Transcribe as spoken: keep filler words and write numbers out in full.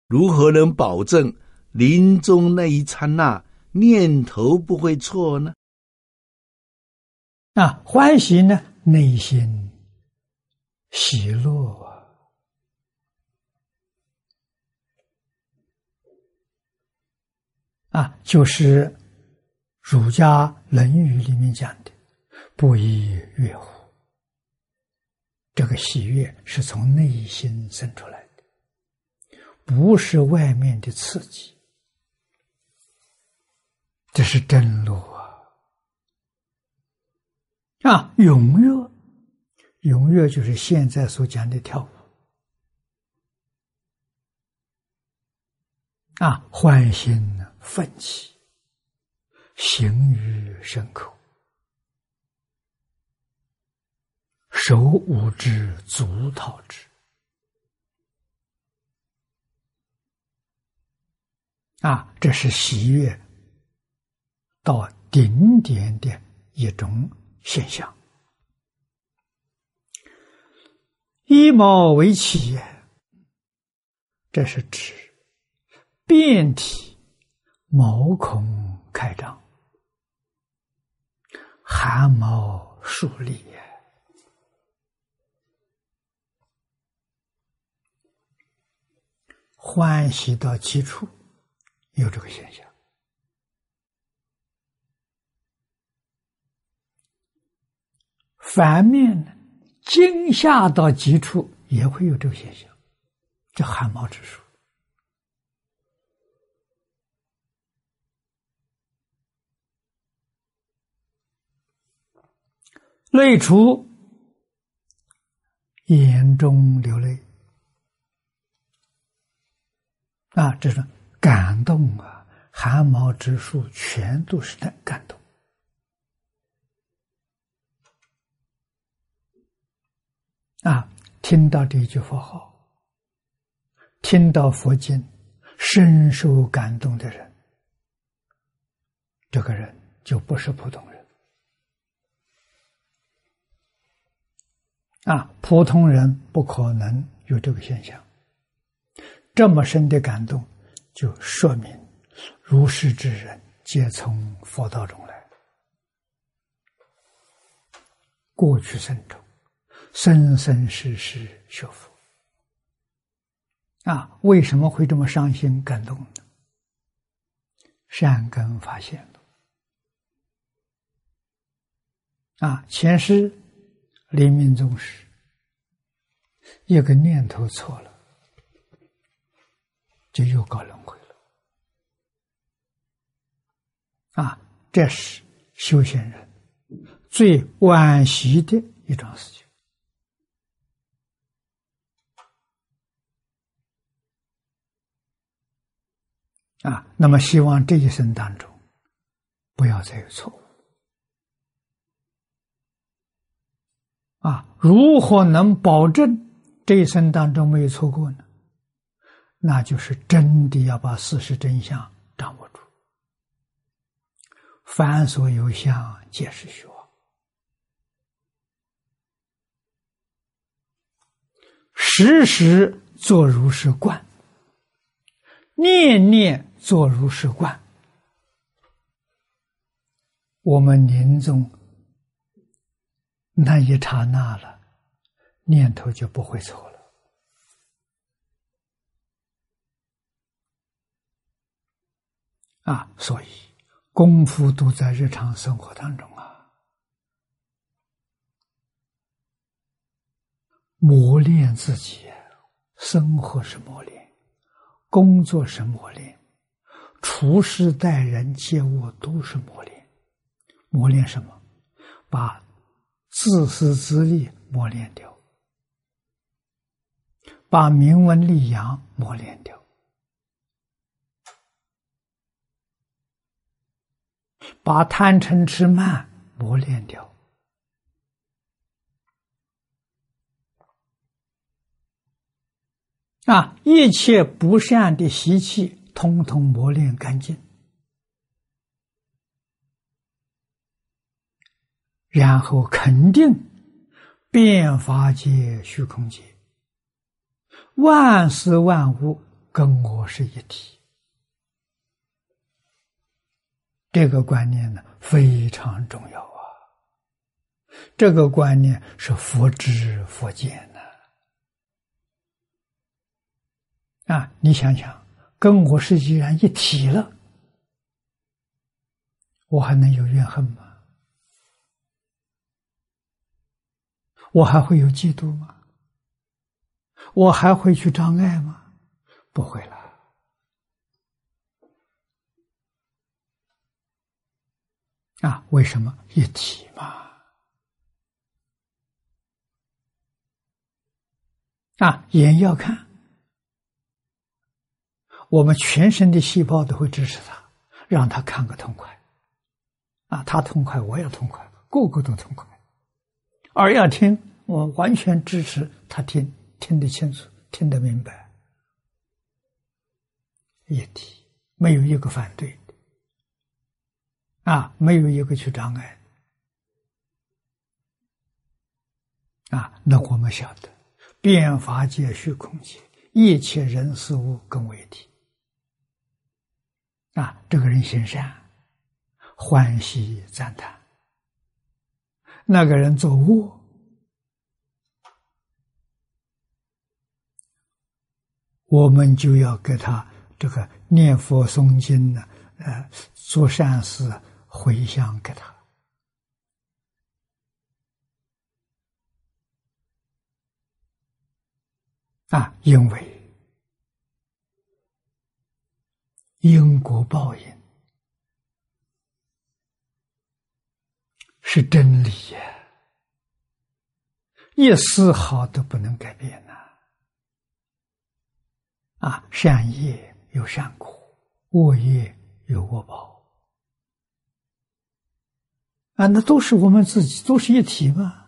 如何能保证临终那一刹那念头不会错呢？ 啊，欢喜呢，内心喜乐啊，啊，就是儒家《论语》里面讲的“不亦乐乎”。这个喜悦是从内心生出来的，不是外面的刺激，这是真路啊！啊，踊跃，踊跃就是现在所讲的跳舞啊，欢欣奋起，行于身口。手舞之，足蹈之。啊，这是喜悦到顶点的一种现象。一毛为起也，这是指遍体毛孔开张，汗毛竖立也。欢喜到极处，有这个现象。反面呢，惊吓到极处也会有这个现象，这汗毛直竖。泪出，眼中流泪。啊，这是感动啊，汗毛直竖，全都是在感动。啊，听到这一句佛号，听到佛经，深受感动的人，这个人就不是普通人。啊，普通人不可能有这个现象。这么深的感动，就说明如是之人皆从佛道中来，过去生中生生世世学佛。啊，为什么会这么伤心感动呢？善根发现了。啊，前世临命终时，一个念头错了，就又搞轮回了。啊，这是修行人最惋惜的一桩事情。啊，那么希望这一生当中不要再有错误。啊，如何能保证这一生当中没有错过呢？那就是真的要把事实真相掌握住。凡所有相，皆是虚妄。时时作如是观，念念作如是观，我们临终那一刹那了，念头就不会错了。啊，所以功夫都在日常生活当中啊，磨练自己。生活是磨练，工作是磨练，处事待人接物都是磨练。磨练什么？把自私自利磨练掉，把名闻利养磨练掉，把贪嗔痴慢磨练掉。啊，一切不善的习气通通磨练干净，然后肯定遍法界虚空界，万事万物跟我是一体。这个观念呢非常重要啊！这个观念是佛知佛见的啊！你想想，跟我是既然一体了，我还能有怨恨吗？我还会有嫉妒吗？我还会去障碍吗？不会了。啊，为什么？一体嘛。啊，眼要看，我们全身的细胞都会支持他，让他看个痛快。啊，他痛快，我也痛快，个个都痛快。耳要听，我完全支持他听，听得清楚，听得明白。一体，没有一个反对。啊，没有一个去障碍啊！那我们晓得，遍法界虚空界，一切人事物跟为一体啊！这个人行善，欢喜赞叹；那个人作恶，我们就要给他这个念佛诵经呢，呃，做善事。回向给他啊，因为因果报应是真理呀，一丝毫都不能改变呐！啊，善业有善果，恶业有恶报。啊，那都是我们自己，都是一体嘛。